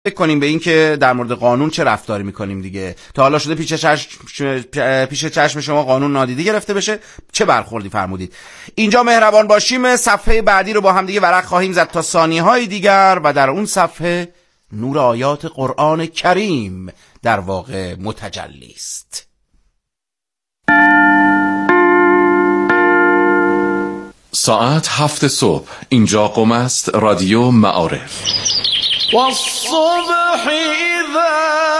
فکر کنیم به این که در مورد قانون چه رفتاری میکنیم دیگه. تا حالا شده پیش چشم شما قانون نادیده گرفته بشه؟ چه برخوردی فرمودید؟ اینجا مهربان باشیم صفحه بعدی رو با هم دیگه ورق خواهیم زد تا ثانیه‌های دیگر و در اون صفحه نور آیات قرآن کریم در واقع متجلی است. ساعت 7 صبح اینجا قم است، رادیو معارف. والصبح اذا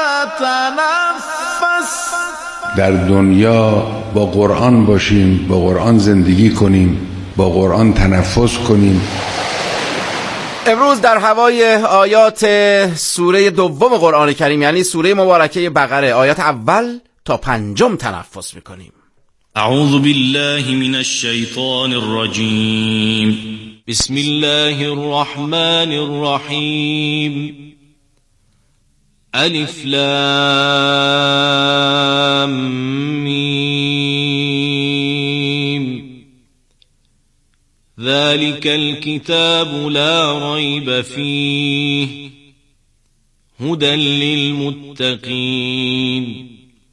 تنفس. در دنیا با قرآن باشیم، با قرآن زندگی کنیم، با قرآن تنفس کنیم. امروز در هوای آیات سوره دوم قرآن کریم یعنی سوره مبارکه بقره آیات اول تا پنجم تنفس میکنیم. اعوذ بالله من الشیطان الرجیم. بسم الله الرحمن الرحیم. الف لام میم. ذلك الكتاب لا ريب فيه هدى للمتقين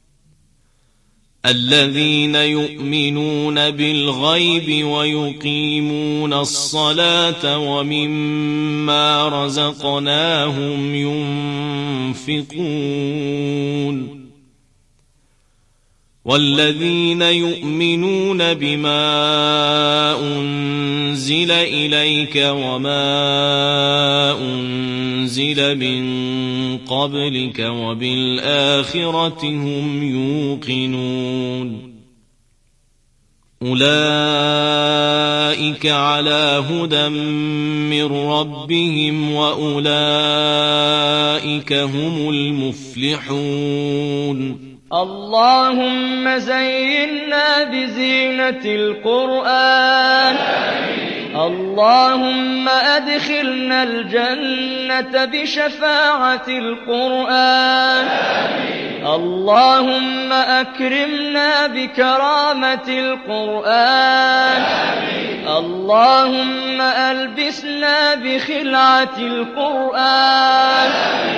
الذين يؤمنون بالغيب ويقيمون الصلاة ومما رزقناهم ينفقون والذين يؤمنون بما أنزل إليك وما أنزل من قبلك وبالآخرة هم يوقنون أولئك على هدى من ربهم وأولئك هم المفلحون. اللهم زينا بزينة القرآن. اللهم أدخلنا الجنة بشفاعة القرآن. اللهم أكرمنا بكرامة القرآن. اللهم ألبسنا بخلعة القرآن.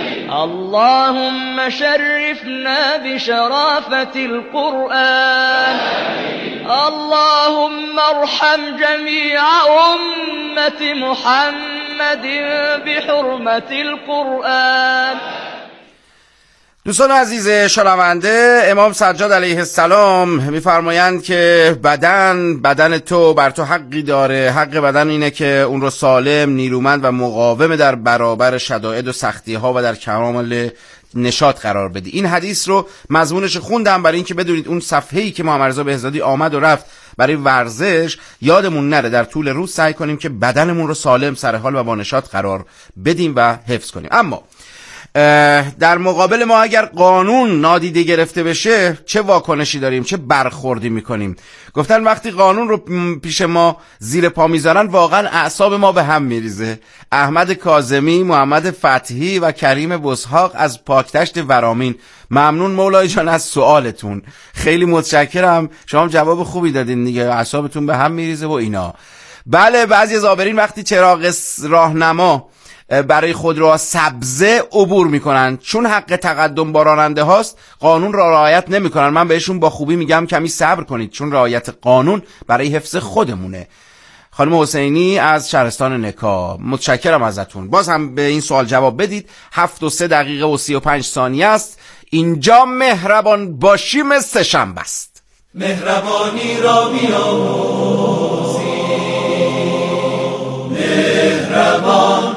اللهم شرفنا بشرافة القرآن. اللهم ارحم جميع أمة محمد بحرمة القرآن. دوستان عزیز شنونده، امام سجاد علیه السلام میفرمایند که بدن تو بر تو حقی داره. حق بدن اینه که اون رو سالم، نیرومند و مقاوم در برابر شدائد و سختی ها و در کمال نشاط قرار بدی. این حدیث رو مضمونش خوندم برای اینکه بدونید اون صفحه‌ای که محمد رضا بهزادی آمد و رفت برای ورزش یادمون نره. در طول روز سعی کنیم که بدنمون رو سالم، سر حال و با نشاط قرار بدیم و حفظ کنیم. اما در مقابل ما اگر قانون نادیده گرفته بشه چه واکنشی داریم، چه برخوردی میکنیم؟ گفتن وقتی قانون رو پیش ما زیر پا میذارن واقعا اعصاب ما به هم میریزه. احمد کاظمی، محمد فتحی و کریم بسحاق از پاکتشت ورامین، ممنون مولای جان از سوالتون. خیلی متشکرم، شما جواب خوبی دادین دیگه. اعصابتون به هم میریزه و اینا. بله، بعضی زائرین وقتی چراغ راهنما برای خودروها سبزه عبور میکنن چون حق تقدم با راننده هاست قانون را رعایت نمیکنن. من بهشون با خوبی میگم کمی صبر کنید چون رعایت قانون برای حفظ خودمونه. خانم حسینی از شهرستان نکا، متشکرم ازتون. باز هم به این سوال جواب بدید. 7 و 3 دقیقه و 35 ثانیه است. اینجا مهربان باشیم سه‌شنبه است. مهربانی را بیاموزیم، مهربان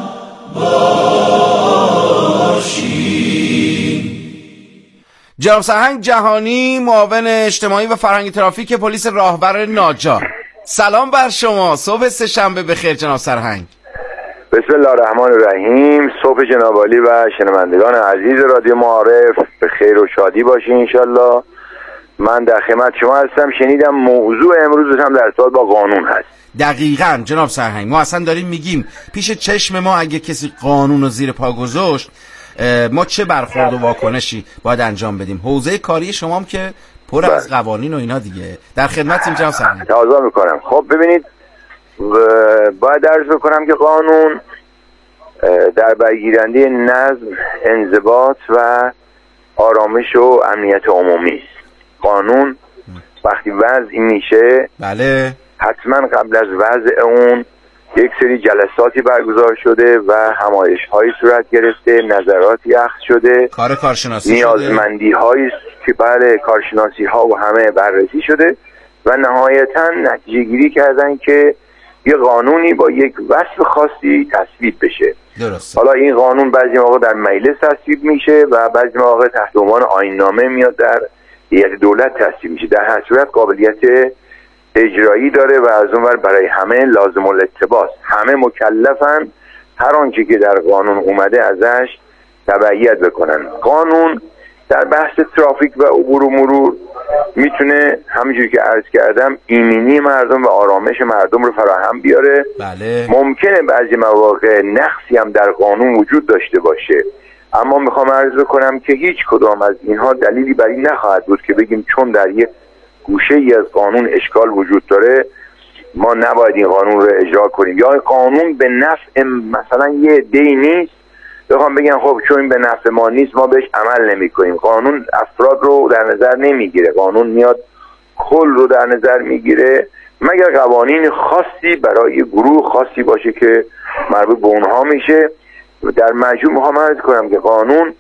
باشیم. جناب سرهنگ جهانی، معاون اجتماعی و فرهنگی ترافیک پلیس راهور ناجار، سلام بر شما. صبح سه‌شنبه بخیر جناب سرهنگ. بسم الله الرحمن الرحیم. صبح جناب عالی و شنوندگان عزیز رادیو معارف به خیر و شادی باشین انشالله. من در خدمت شما هستم. شنیدم موضوع امروز هم در ارتباط با قانون هست. دقیقاً جناب سرهنگ، ما اصلا داریم میگیم پیش چشم ما اگه کسی قانون رو زیر پا گذاشت ما چه برخورد و واکنشی باید انجام بدیم. حوزه کاری شما هم که پر از قوانین و اینا دیگه. در خدمتیم جناب سرهنگ. تقاضا میکنم. خب ببینید، باید عرض بکنم که قانون در برگیرنده نظم، انضباط و آرامش و امنیت عمومی است. قانون وقتی وضع میشه بله حتما قبل از وضع اون یک سری جلساتی برگزار شده و همایش‌هایی صورت گرفته، نظراتی اخذ شده، کار کارشناسی نیازمندی‌هایی که بله کارشناسی‌ها و همه بررسی شده و نهایتاً نتیجه گیری کردن که یه قانونی با یک وصف خاصی تصویب بشه. درسته. حالا این قانون بعضی موقع در مجلس تصویب میشه و بعضی موقع تحت عنوان آیین‌نامه میاد در هیئت دولت تصویب میشه. در هر صورت قابلیت اجرایی داره و از اونور برای همه لازم الاتباع، همه مکلفن هر آنچه که در قانون اومده ازش تبعیت بکنن. قانون در بحث ترافیک و عبور و مرور میتونه همینجوری که عرض کردم ایمنی مردم و آرامش مردم رو فراهم بیاره. بله. ممکنه بعضی مواقع نقصی هم در قانون وجود داشته باشه، اما میخوام عرض بکنم که هیچ کدام از اینها دلیلی بر این نخواهد بود که بگیم چون در یک گوشه ای از قانون اشکال وجود داره ما نباید این قانون رو اجرا کنیم، یا قانون به نفع مثلا یه عده‌ای نیست بخوام بگم خب چون این به نفع ما نیست ما بهش عمل نمی کنیم. قانون افراد رو در نظر نمیگیره، قانون میاد کل رو در نظر میگیره، مگر قوانین خاصی برای گروه خاصی باشه که مربوط به اونها میشه. در مجموع میخوام عرض کنم که قانون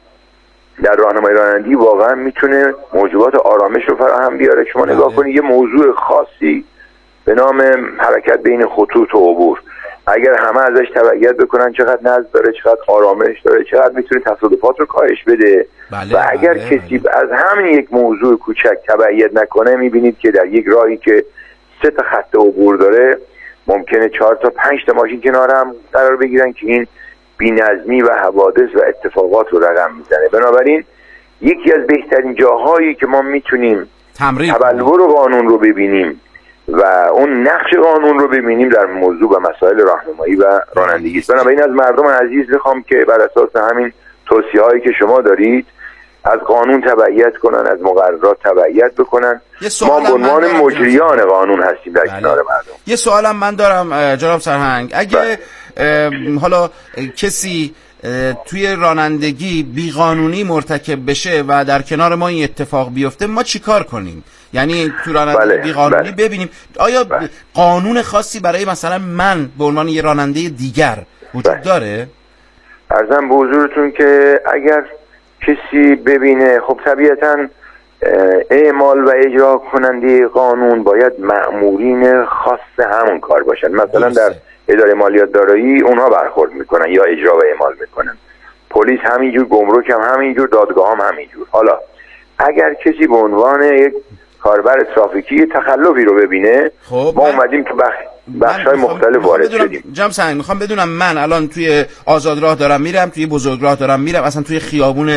در راهنمایی رانندگی واقعا میتونه موجبات آرامش رو فراهم بیاره. شما نگاه کنید یه موضوع خاصی به نام حرکت بین خطوط و عبور، اگر همه ازش تبعیت بکنن چقدر نظم داره، چقدر آرامش داره، چقدر میتونه تصادفات رو کاهش بده. و اگر کسی از همین یک موضوع کوچک تبعیت نکنه میبینید که در یک راهی که 3 تا خط عبور داره ممکنه 4 تا 5 تا ماشین کنار هم قرار بگیرن که این بی‌نظمی و حوادث و اتفاقات رو رقم میزنه. بنابراین یکی از بهترین جاهایی که ما میتونیم تبلور قانون رو ببینیم و اون نقش قانون رو ببینیم در موضوع و مسائل راهنمایی و رانندگی است. بنابراین از مردم عزیز میخوام که بر اساس همین توصیه‌هایی که شما دارید از قانون تبعیت کنن، از مقررات تبعیت بکنن. ما به عنوان مجریان قانون هستیم در کنار مردم. یه سوالم من دارم جناب سرهنگ، اگه حالا کسی توی رانندگی بیقانونی مرتکب بشه و در کنار ما این اتفاق بیفته ما چی کار کنیم؟ یعنی تو رانندگی بیقانونی ببینیم آیا قانون خاصی برای مثلا من به عنوان یه راننده دیگر وجود داره؟ عرضم به حضورتون که اگر کسی ببینه، خب طبیعتاً اعمال و اجرا کننده قانون باید مأمورین خاص همون کار باشن. مثلا در اداره مالیات دارایی اونها برخورد میکنن یا اجرا و اعمال میکنن، پلیس همینجور، گمرک هم همینجور، دادگاه هم همینجور. حالا اگر کسی به عنوان یک کاربر ترافیکی تخلفی رو ببینه، خب ما اومدیم تو بخش‌های مختلف وارد شدیم. جناب سرهنگ میخوام بدونم من الان توی آزادراه دارم میرم، توی بزرگراه دارم میرم، اصلا توی خیابون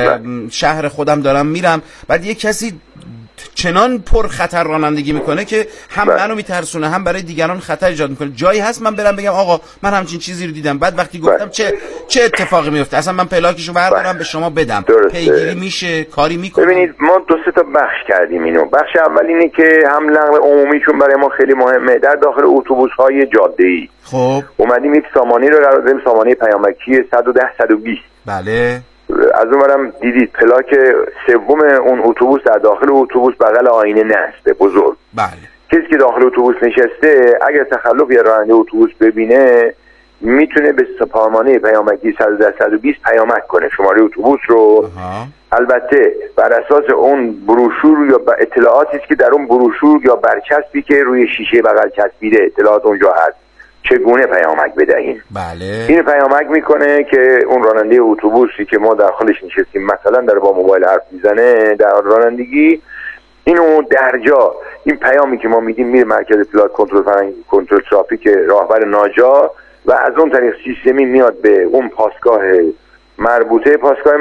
شهر خودم دارم میرم، بعد یک کسی چنان پر خطر رانندگی میکنه که هم منو میترسونه هم برای دیگران خطر ایجاد میکنه، جایی هست من برم بگم آقا من همچین چیزی رو دیدم، بعد وقتی گفتم چه اتفاقی میفته، اصلا من پلاکشو بردارم به شما بدم، پیگیری میشه، کاری میکنه؟ ببینید ما 2-3 تا بخش کردیم اینو. بخش اول اینه که هم نقل عمومی چون برای ما خیلی مهمه، در داخل اتوبوس های جاده‌ای خب اومدیم یک سامانه رو قرار دادیم، سامانه پیامکی 110 120. بله. از اونورم دیدید پلاک سوم اون اتوبوس در داخل اتوبوس بغل آینه نصبه بزرگ. بله. کسی که داخل اتوبوس نشسته اگر تخلف یا راننده اتوبوس ببینه میتونه به سامانه پیامکی 110 120 پیامک کنه شماره اتوبوس رو. البته بر اساس اون بروشور یا اطلاعاتی که در اون بروشور یا برچسبی که روی شیشه بغل چسبیده اطلاعات اونجا هست چگونه پیامک بدهیم. بله. این پیامک میکنه که اون راننده اتوبوسی که ما داخلش نشستیم مثلا داره با موبایل حرف میزنه در رانندگی، اینو در جا این پیامی که ما میدیم میره مرکز پلاک کنترل ترافیک راهبر ناجا و از اون طریق سیستمی میاد به اون پاسگاه مربوطه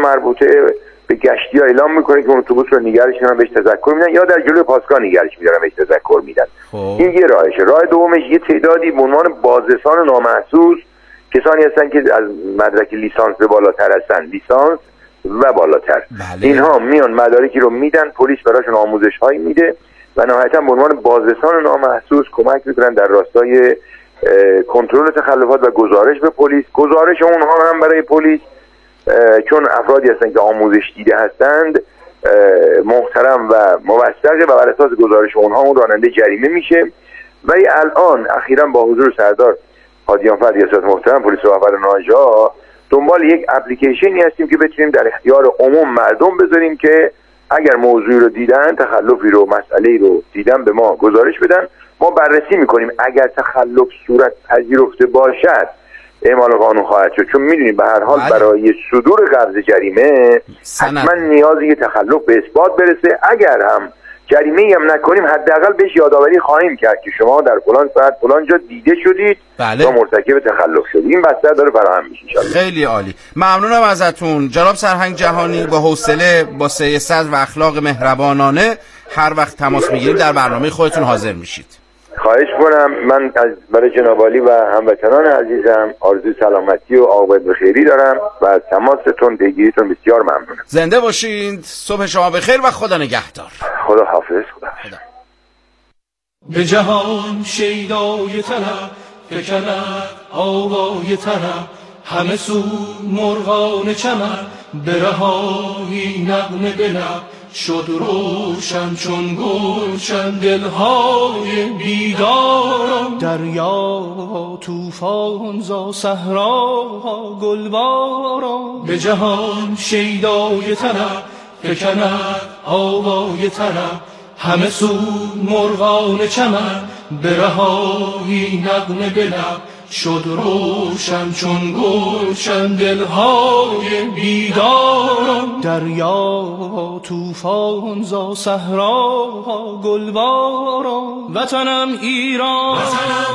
به گشتی ها اعلام میکنه که اون اتوبوس رو نگرش میدارن بهش تذکر میدن یا در جلوی پاسگاه نگرش میدارن بهش تذکر میدن. این یه راهشه. راه دومش یه تعدادی به عنوان بازرسان نامحسوس، کسانی هستن که از مدرک لیسانس به بالاتر هستن، لیسانس و بالاتر. بله. اینها میان مدارکی رو میدن، پلیس براشون آموزش هایی میده و نهایتا به عنوان بازرسان نامحسوس کمک میکنن در راستای کنترل تخلفات و گزارش به پلیس، گزارش اونها هم برای پلیس، چون افرادی هستند که آموزش دیده هستند محترم و موثقه و بر اساس گزارش اونها اون راننده جریمه میشه. ولی الان اخیراً با حضور سردار هادیانفر ریاست محترم پلیس رهبر ناجا دنبال یک اپلیکیشنی هستیم که بتونیم در اختیار عموم مردم بذاریم که اگر موضوعی رو دیدن، تخلفی رو، مسئله‌ای رو دیدن به ما گزارش بدن، ما بررسی میکنیم. اگر تخلف صورت پذیرفته باشد اعمال قانون خواهد شد، چون میدونیم به هر حال برای صدور قبض جریمه حتما نیازی تخلف به اثبات برسه. اگر هم جریمه‌ای هم نکنیم حداقل بهش یادآوری خواهیم کرد که شما در فلان ساعت فلان جا دیده شدید و مرتکب تخلف شدید. این بستر داره فراهم میشه ان شاءالله. خیلی عالی، ممنونم ازتون جناب سرهنگ جهانی. با حوصله، با سعی صدر و اخلاق مهربانانه هر وقت تماس میگیریم در برنامه خودتون حاضر میشید. خواهش کنم. من از برای جناب عالی و هموطنان عزیزم آرزوی سلامتی و عاقبت بخیری دارم و از تماستون پیگیریتون بسیار ممنونم. زنده باشید، صبح شما بخیر و خدا نگهدار. خدا حافظ. خدا. به جهان شیدای طلب فکند آوای طرب، همه سو مرغان چمن برهایی نغمه بلب، شد روشن چون گلشن دلهای بیداران، دریا طوفان زا صحرا گلباران. به جهان شیدای طرب فکند آوای طرب، همه سو مرغان چمن برهایی نغمه بلب، شد روشن چون گلشن دلهای بیداران، دریا طوفان زا صحرا گلباران. وطنم ایران، وطنم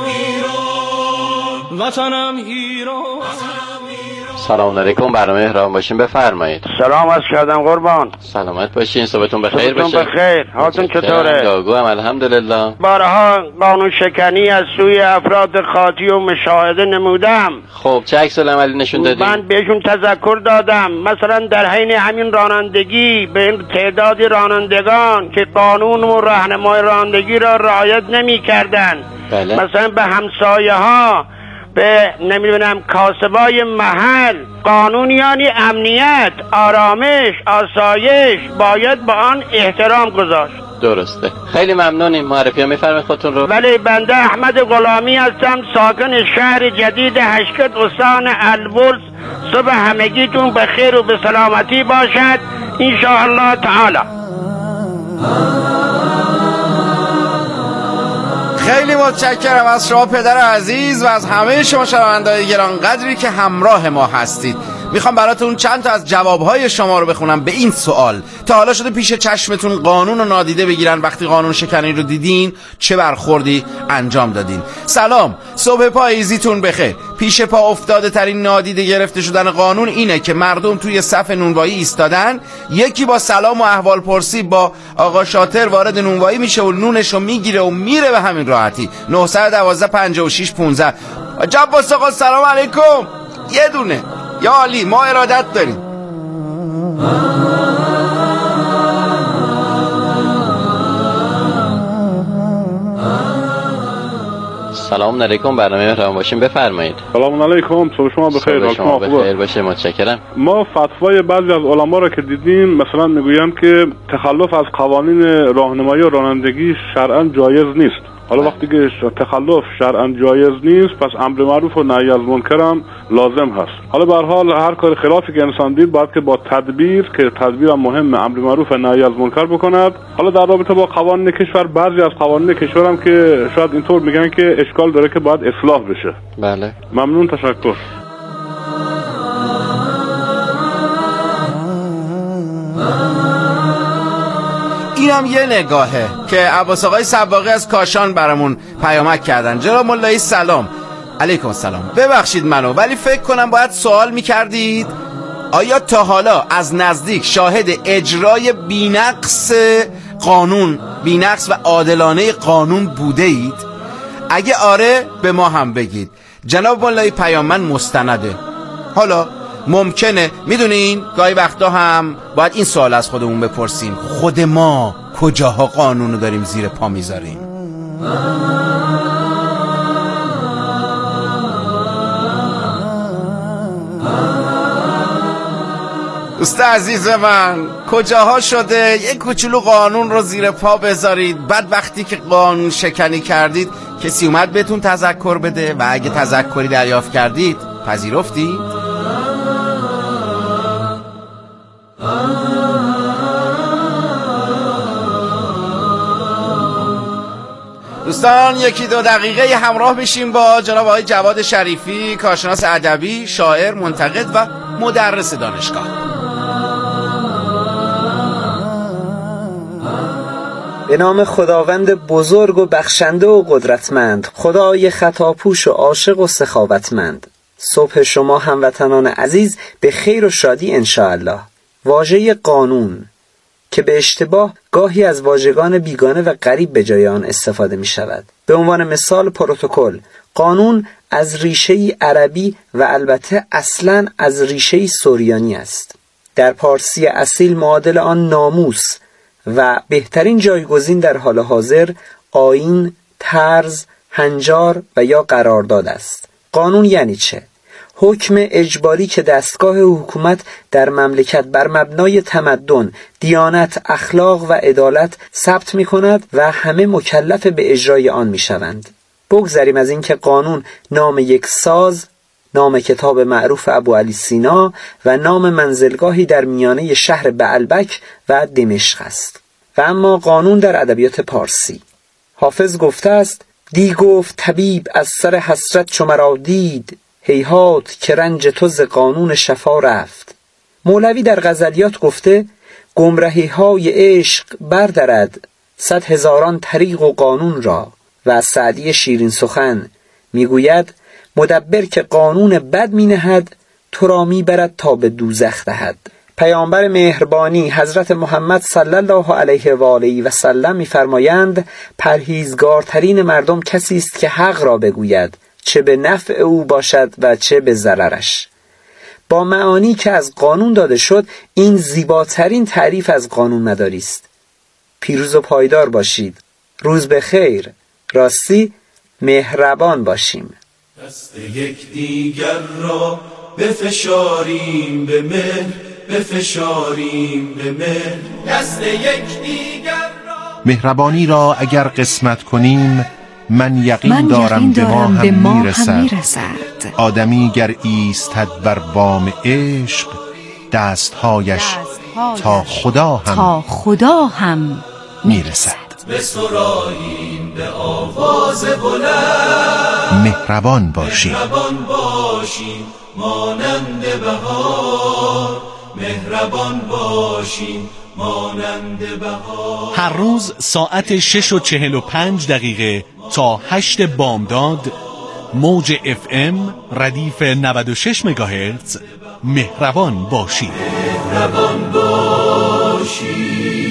ایران، وطنم ایران. سلام علیکم، برنامه مهربان باشین بفرمایید. سلام عرض کردم قربان. سلامت باشین، صبحتون بخیر باشه. صبحتون بخیر. حالتون چطوره؟ داغو هم الحمدلله. بارها قانون شکنی از سوی افراد خاطی و مشاهده نمودم. خب چه عکس العملی نشون دادین؟ من بهشون تذکر دادم، مثلا در حین همین رانندگی به این تعدادی رانندگان که قانون و راهنمای رانندگی را رعایت نمی‌کردند، بله. مثلا به همسایه ها، به نمیدونم کاسبای محل، قانون یعنی امنیت، آرامش، آسایش، باید با آن احترام گذاشت. درسته. خیلی ممنونیم. معرفی ها میفرمایید خودتون رو. ولی بنده احمد غلامی هستم، ساکن شهر جدید هشکت استان البرز. صبح همگیتون به خیر و به سلامتی باشد ان شاء الله تعالی. خیلی متشکرم از شما پدر عزیز و از همه شما شنونده‌های گرانقدری که همراه ما هستید. میخوام براتون چند تا از جوابهای شما رو بخونم به این سوال. تا حالا شده پیش چشمتون قانون رو نادیده بگیرن؟ وقتی قانون شکنی رو دیدین چه برخوردی انجام دادین؟ سلام، صبح پاییزیتون بخیر. پیش پا افتاده ترین نادیده گرفته شدن قانون اینه که مردم توی صف نونوایی ایستادن، یکی با سلام و احوال پرسی با آقا شاطر وارد نونوایی میشه و نونشو میگیره و میره به همین راحتی. 912 56 15. جباس آقا سلام علیکم. یه دونه یا علی، ما ارادت داریم. سلام علیکم، برنامه مهربان باشین بفرمایید. سلام علیکم، صبح شما بخیر. صبح شما بخیر باشه، متشکرم. ما فتوای بعضی از علما را که دیدیم مثلا میگویند که تخلف از قوانین راهنمایی و رانندگی شرعاً جایز نیست. حالا وقتی که تخلف شرعاً جایز نیست، پس امر معروف و نهی از منکر هم لازم هست. حالا به هر حال هر کار خلافی که انسان دید باید که با تدبیر، که تدبیر هم مهمه، امر معروف و نهی از منکر بکند. حالا در رابطه با قوانین کشور، بعضی از قوانین کشور هم که شاید اینطور میگن که اشکال داره که باید اصلاح بشه. بله. ممنون، تشکر. اینم یه نگاهه که عباس آقای سباقی از کاشان برامون پیامک کردن. جناب مولایی سلام. علیکم السلام. ببخشید منو، ولی فکر کنم باید سوال میکردید آیا تا حالا از نزدیک شاهد اجرای بی‌نقص قانون، بی‌نقص و عادلانه قانون بوده اید؟ اگه آره به ما هم بگید. جناب مولایی پیامن مستنده. حالا ممکنه میدونین گاهی وقتا هم باید این سوال از خودمون بپرسیم، خود ما کجاها قانونو داریم زیر پا میذاریم؟ دوست عزیز من، کجاها شده یک کوچولو قانون رو زیر پا بذارید، بعد وقتی که قانون شکنی کردید کسی اومد بهتون تذکر بده و اگه تذکری دریافت کردید پذیرفتید؟ دوستان 1-2 دقیقه همراه بشیم با جناب آقای جواد شریفی، کارشناس ادبی، شاعر، منتقد و مدرس دانشگاه. به نام خداوند بزرگ و بخشنده و قدرتمند، خدای خطاپوش و عاشق و سخاوتمند. صبح شما هموطنان عزیز به خیر و شادی انشاءالله. واژه قانون که به اشتباه گاهی از واژگان بیگانه و غریب به جای آن استفاده می شود. به عنوان مثال پروتکل. قانون از ریشه عربی و البته اصلاً از ریشه سوریانی است. در پارسی اصیل معادل آن ناموس و بهترین جایگزین در حال حاضر آیین، طرز، هنجار و یا قرارداد است. قانون یعنی چه؟ حکم اجباری که دستگاه حکومت در مملکت بر مبنای تمدن، دیانت، اخلاق و عدالت ثبت می کند و همه مکلف به اجرای آن می شوند. بگذریم از این که قانون نام یک ساز، نام کتاب معروف ابو علی سینا و نام منزلگاهی در میانه شهر بعلبک و دمشق است. و اما قانون در ادبیات پارسی، حافظ گفته است: دی گفت طبیب از سر حسرت چو مرا دید، هیهات که رنج تو ز قانون شفا رفت. مولوی در غزلیات گفته: گمرهی های عشق بردرد 100,000 طریق و قانون را. و سعدی شیرین سخن میگوید: مدبر که قانون بد می نهد، تو را می برد تا به دوزخ دهد. پیامبر مهربانی حضرت محمد صلی الله علیه و آله و سلم می‌فرمایند: پرهیزگارترین مردم کسی است که حق را بگوید، چه به نفع او باشد و چه به ضررش. با معانی که از قانون داده شد، این زیباترین تعریف از قانون مداری است. پیروز و پایدار باشید. روز بخیر. راستی مهربان باشیم. دست یک دیگر را بفشاریم به مهر، بفشاریم به مهر، دست یک دیگر را. مهربانی را اگر قسمت کنیم، من یقین دارم به ما هم میرسد. آدمی گر ایستد بر بام عشق، دستهایش تا خدا هم میرسد. بسراییم به آواز بلند، مهربان باشیم، مهربان باشیم مانند بهار، مهربان باشیم مانند بهار. هر روز ساعت 6:45 تا 8 بامداد، موج FM ردیف 96 مگاهرتز. مهربان باشیم، مهربان باشیم.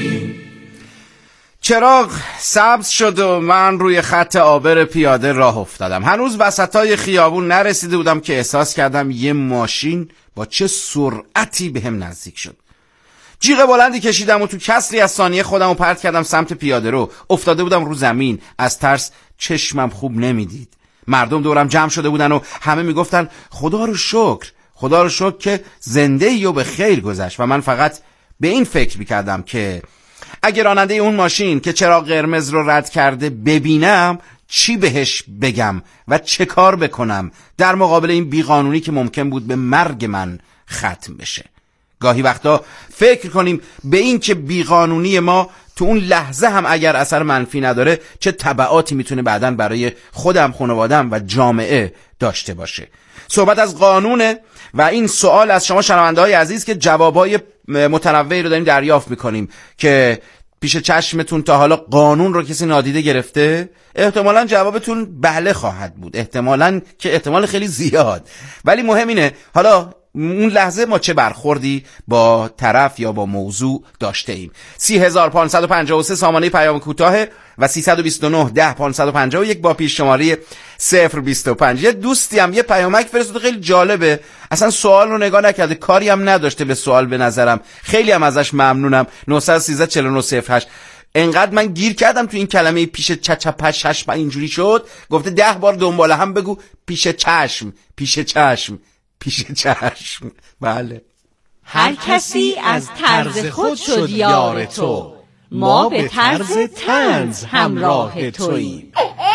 چراغ سبز شد و من روی خط عابر پیاده راه افتادم. هنوز وسطای خیابون نرسیده بودم که احساس کردم یه ماشین با چه سرعتی بهم نزدیک شد. جیغ بلندی کشیدم و تو کسری از ثانیه خودم رو پرت کردم سمت پیاده رو. افتاده بودم رو زمین. از ترس چشمم خوب نمیدید. مردم دورم جمع شده بودن و همه میگفتن خدا رو شکر، خدا رو شکر که زنده ای و به خیر گذشت. و من فقط به این فکر میکردم که اگه راننده اون ماشین که چراغ قرمز رو رد کرده ببینم، چی بهش بگم و چه کار بکنم در مقابل این بیقانونی که ممکن بود به مرگ من ختم بشه. گاهی وقتا فکر کنیم به این که بیقانونی ما تو اون لحظه هم اگر اثر منفی نداره، چه تبعاتی میتونه بعداً برای خودم، خانوادم و جامعه داشته باشه. صحبت از قانونه و این سوال از شما شنونده‌های عزیز که جوابای متنوعی رو داریم دریافت میکنیم که پیش چشمتون تا حالا قانون رو کسی نادیده گرفته؟ احتمالاً جوابتون بله خواهد بود، احتمالاً که احتمال خیلی زیاد. ولی مهم اینه حالا اون لحظه ما چه برخوردی با طرف یا با موضوع داشته ایم. 30553 سامانه پیام کوتاه و 329 10 551 با پیش شماره 025. یه دوستی هم یه پیامک فرستاده خیلی جالبه، اصلا سوال رو نگاه نکرده، کاری هم نداشته به سوال به نظرم. خیلی هم ازش ممنونم. 913 4908. انقدر من گیر کردم تو این کلمه پیش چچپش اینجوری شد، گفته 10 بار دنبال هم بگو پیش چشم، پیش چشم، پیش چشم. بله هر کسی از طرز خود شد یار تو، ما به طرز طنز همراه توییم.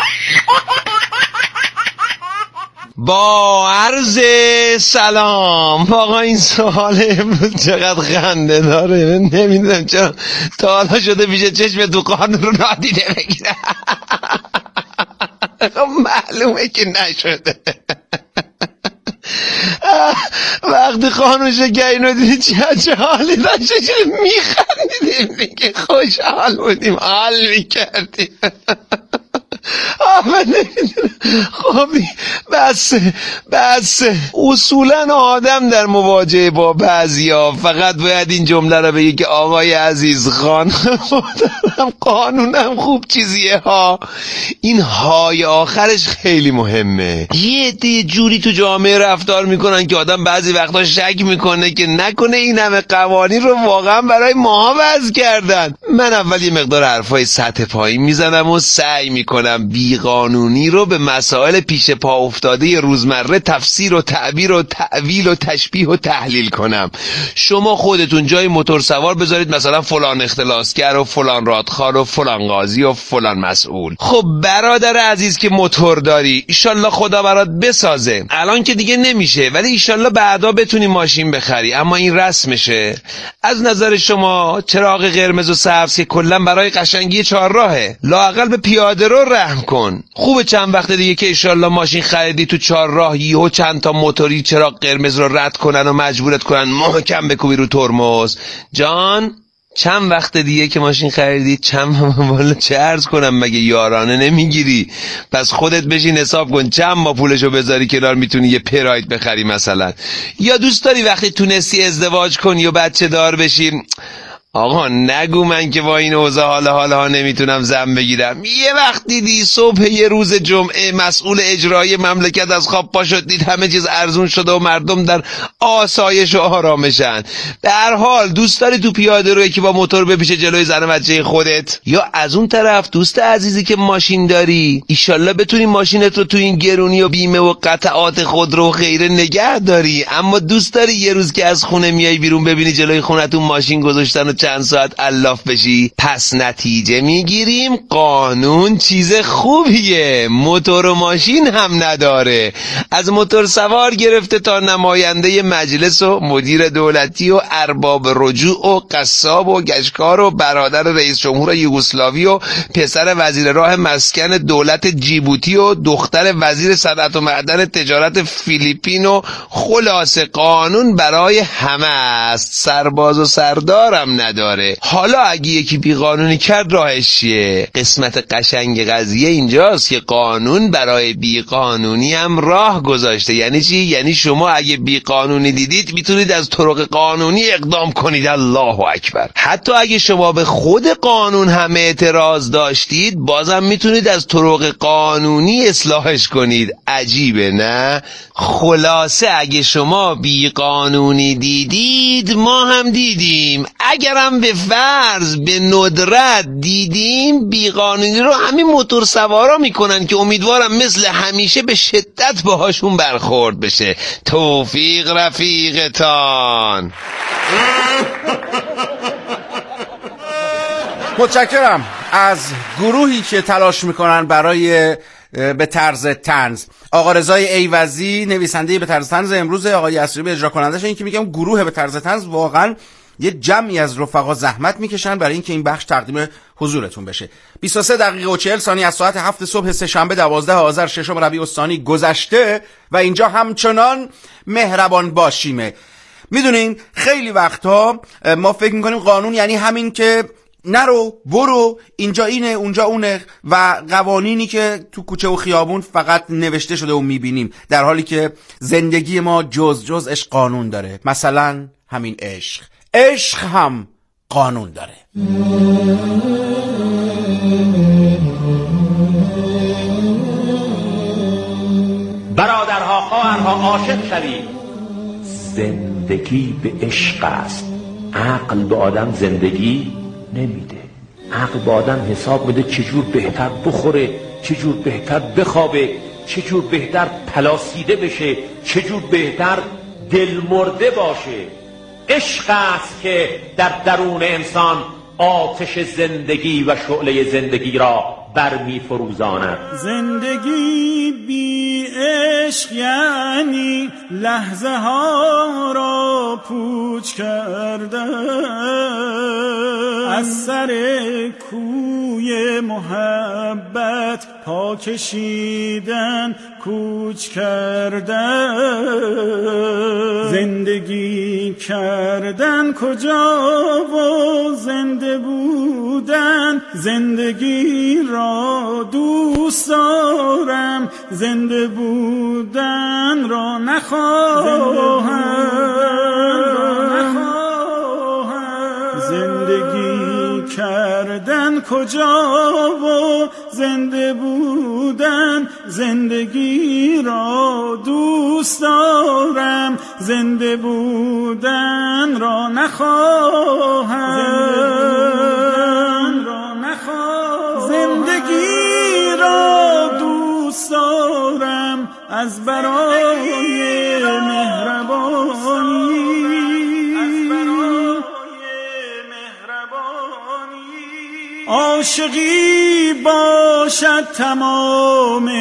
با عرض سلام. واقعا این سوال امروز چقدر خنده داره، نمیدونم چرا تا حالا شده پیش چشم تو قانون رو نادیده بگیره. معلومه که نشده. وقتی قانون شکر اینو دیدی چه حالی داشته، میخندیدیم دیگه، خوشحال بودیم، حال میکردیم. خب بس اصولا آدم در مواجهه با بعضیا فقط باید این جمله رو بگه که آقای عزیز خان قانونم خوب چیزیه ها. این های آخرش خیلی مهمه. یه عده جوری تو جامعه رفتار میکنن که آدم بعضی وقتا شک میکنه که نکنه این همه قوانین رو واقعا برای ماها وضع کردن. من اول یه مقدار حرفای سطح پایین میزنم و سعی میکنم بیقانونی رو به مسائل پیش پا افتاده روزمره تفسیر و تعبیر و تعویل و تشبیه و تحلیل کنم. شما خودتون جای موتور سوار بذارید مثلا فلان اختلاسگر و فلان رادخوار و فلان قاضی و فلان مسئول. خب برادر عزیز که موتور داری، ایشالله خدا برات بسازه. الان که دیگه نمیشه، ولی ایشالله بعدا بتونی ماشین بخری، اما این رسمشه. از نظر شما چراغ قرمز و سبز که کلا برای قشنگی چهارراهه، لااقل به پیاده رو رحم کن. خوبه چند وقت دیگه که ایشالله ماشین خریدی تو چهارراه یهو چند تا موتوری چراغ قرمز رو رد کنن و مجبورت کنن محکم بکوبی رو ترمز. جان چند وقت دیگه که ماشین خریدی؟ والا چه عرض کنم، مگه یارانه نمیگیری؟ پس خودت بشین حساب کن چند ما پولشو بذاری کنار میتونی یه پراید بخری مثلا. یا دوست داری وقتی تونستی ازدواج کنی و بچه دار بشی؟ آقا نگو من که با این اوضاع حالا نمیتونم زن بگیرم. یه وقت دیدی صبح یه روز جمعه مسئول اجرایی مملکت از خواب پا شد، دید همه چیز ارزون شده و مردم در آسایش و آرامشن. به هر حال دوست داری تو پیاده روی که با موتور بپیشه جلوی زن و بچه خودت؟ یا از اون طرف دوست عزیزی که ماشین داری، ایشالله بتونی ماشینت رو تو این گرونی و بیمه و قطعات خودرو و غیره نگه داری، اما دوست داری یه روز که از خونه میای بیرون ببینی جلوی خونتون ماشین گذاشتن و چند ساعت الاف بشی؟ پس نتیجه میگیریم قانون چیز خوبیه، موتور و ماشین هم نداره. از موتور سوار گرفته تا نماینده مجلس و مدیر دولتی و ارباب رجوع و قصاب و گشکار و برادر رئیس جمهور یوگسلاوی و پسر وزیر راه مسکن دولت جیبوتی و دختر وزیر صنعت و معدن تجارت فیلیپین و خلاصه قانون برای همه است، سرباز و سردارم نداره. حالا اگه یکی بیقانونی کرد راهش چیه؟ قسمت قشنگ قضیه اینجاست که قانون برای بیقانونی هم راه گذاشته. یعنی چی؟ یعنی شما اگه بیقانونی دیدید میتونید از طرق قانونی اقدام کنید. الله اکبر. حتی اگه شما به خود قانون هم اعتراض داشتید بازم میتونید از طرق قانونی اصلاحش کنید. عجیبه نه؟ خلاصه اگه شما بیقانونی دیدید ما هم دیدیم، اگرم به فرض به ندرت دیدیم بیقانونی رو همین موتور سوارا میکنن که امیدوارم مثل همیشه به شدت باهاشون برخورد بشه. توفیق رفیقتان. متشکرم از گروهی که تلاش میکنن برای به طرز طنز. آقا رضای ایوزی نویسنده به طرز طنز امروز، آقای یسریبی اجرا کنندش. این که میگم گروه به طرز طنز واقعا یه جمعی از رفقا زحمت میکشن برای اینکه این بخش تقدیم حضورتون بشه. 23 دقیقه و 40 ثانیه از ساعت 7 صبح سه‌شنبه 12 آذر 6 ربیع الثانی گذشته و اینجا همچنان مهربان باشیمه. میدونین خیلی وقتا ما فکر میکنیم قانون یعنی همین که نرو برو، اینجا اینه اونجا اونه، و قوانینی که تو کوچه و خیابون فقط نوشته شده و میبینیم، در حالی که زندگی ما جزش قانون داره. مثلا همین عشق هم قانون داره. برادرها خواهرها عاشق شوید. زندگی به عشق است. عقل به آدم زندگی نمیده. عقل به آدم حساب میده چجور بهتر بخوره، چجور بهتر بخوابه، چجور بهتر پلاسیده بشه، چجور بهتر دل مرده باشه. عشق است که در درون انسان آتش زندگی و شعله زندگی را برمی فروزاند. زندگی بی عشق یعنی لحظه ها را پوچ کرده، از سر کوی محبت پا کشیدن کوچ کرده. زندگی کردن کجا و زنده بودن، زندگی را دوست دارم زنده بودن را نخواهم. زندگی کردن کجا و زنده بودن، زندگی را دوست دارم زنده بودن را نخواهم. زندگی را دوست دارم از برای مهربانی. عاشقی باشد تمام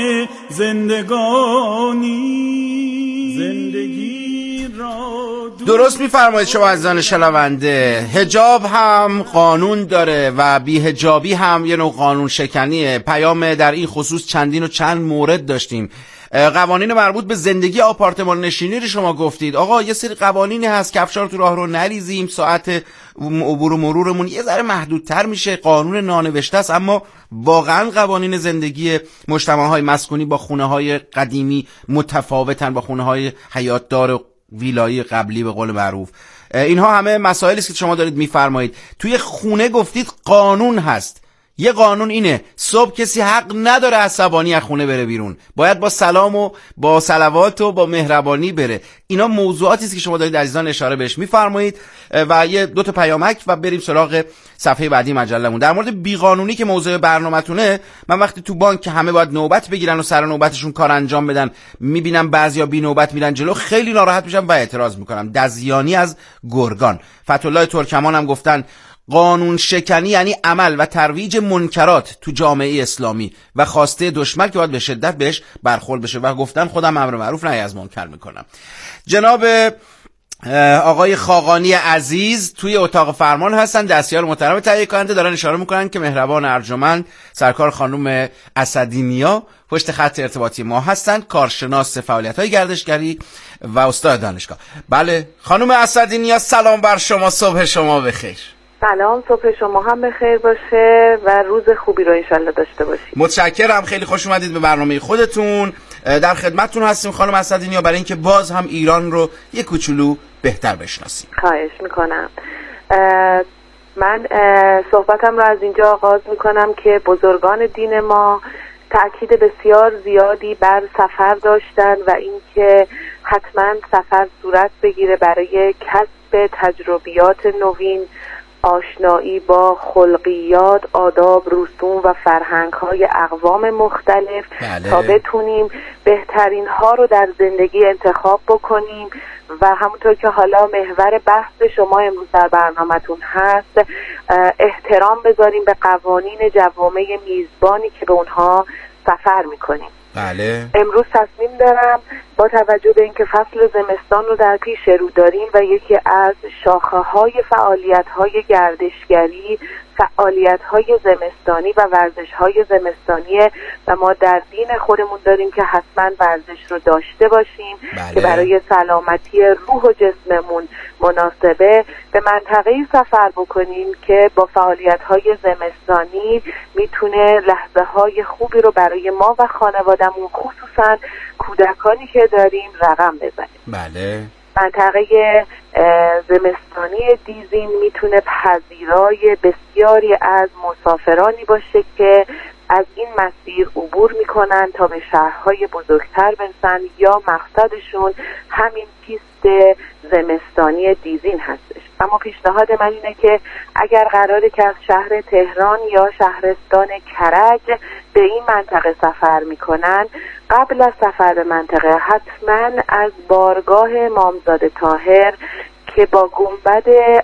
زندگانی. زندگی را درست میفرمایید شما عزیزان شنونده. حجاب هم قانون داره و بی حجابی هم یه نوع قانون شکنیه. پیام در این خصوص چندین و چند مورد داشتیم. قوانین مربوط به زندگی آپارتمان نشینی رو شما گفتید. آقا یه سری قوانینی هست، کفشار تو راه رو نریزیم، ساعت عبور و مرورمون یه ذره محدودتر میشه، قانون نانوشته است، اما واقعا قوانین زندگی مجتمع‌های مسکونی با خونه‌های قدیمی متفاوتن با خونه‌های حیاتدار ویلایی قبلی به قول معروف. اینها همه مسائلی است که شما دارید میفرمایید. توی خونه گفتید قانون هست. یه قانون اینه صبح کسی حق نداره عصبانی از خونه بره بیرون، باید با سلام و با صلوات و با مهربانی بره. اینا موضوعاتی است که شما دارید عزیزان اشاره بهش میفرمایید. و یه دو تا پیامک و بریم سراغ صفحه بعدی مجلهمون. در مورد بیقانونی که موضوع برنامه‌تونه، من وقتی تو بانک که همه باید نوبت بگیرن و سر نوبتشون کار انجام بدن، میبینم بعضیا بی نوبت میرن جلو، خیلی ناراحت میشم و اعتراض میکنم. دزیانی از گرگان. فتح‌الله ترکمان هم گفتن قانون شکنی یعنی عمل و ترویج منکرات تو جامعه اسلامی و خواسته دشمن که باید به شدت بهش برخورد بشه و گفتن خودم امر معروف نهی از منکر میکنم. جناب آقای خاقانی عزیز توی اتاق فرمان هستن، دستیار محترم تهیه کننده، دارن اشاره میکنن که مهربان ارجمند سرکار خانم اسدی‌نیا پشت خط ارتباطی ما هستن، کارشناس فعالیت‌های گردشگری و استاد دانشگاه. بله خانم اسدی‌نیا، سلام بر شما، صبح شما بخیر. سلام، صبح شما هم بخیر باشه و روز خوبی رو انشالله داشته باشید. متشکرم، خیلی خوش اومدید به برنامه خودتون. در خدمتتون هستیم خانم اسدی‌نیا برای اینکه باز هم ایران رو یک کوچولو بهتر بشناسیم. خواهش میکنم. من صحبتم رو از اینجا آغاز میکنم که بزرگان دین ما تأکید بسیار زیادی بر سفر داشتن و اینکه حتما سفر صورت بگیره برای کسب تجربیات نوین، آشنایی با خلقیات، آداب، رسوم و فرهنگ‌های اقوام مختلف. بله. تا بتونیم بهترین ها رو در زندگی انتخاب بکنیم و همونطور که حالا محور بحث شما امروز در برنامه‌تون هست، احترام بذاریم به قوانین جوامع میزبانی که به اونها سفر میکنیم. بله. امروز تصمیم دارم با توجه به اینکه فصل زمستان رو در پیش رو داریم و یکی از شاخه‌های فعالیت‌های گردشگری فعالیت‌های زمستانی و ورزش‌های زمستانیه و ما در دین خودمون داریم که حتما ورزش رو داشته باشیم. بله. که برای سلامتی روح و جسممون مناسبه به منطقه‌ای سفر بکنیم که با فعالیت‌های زمستانی میتونه لحظه‌های خوبی رو برای ما و خانواده‌مون خصوصا کودکانی که داریم رقم بزنیم. بله. منطقه زمستانی دیزین میتونه پذیرای بسیاری از مسافرانی باشه که از این مسیر عبور میکنن تا به شهرهای بزرگتر برسن یا مقصدشون همین پیست زمستانی دیزین هستش. اما پیشنهاد من اینه که اگر قراره که از شهر تهران یا شهرستان کرج به این منطقه سفر میکنن، قبل از سفر به منطقه حتما از بارگاه امامزاده طاهر که با گنبد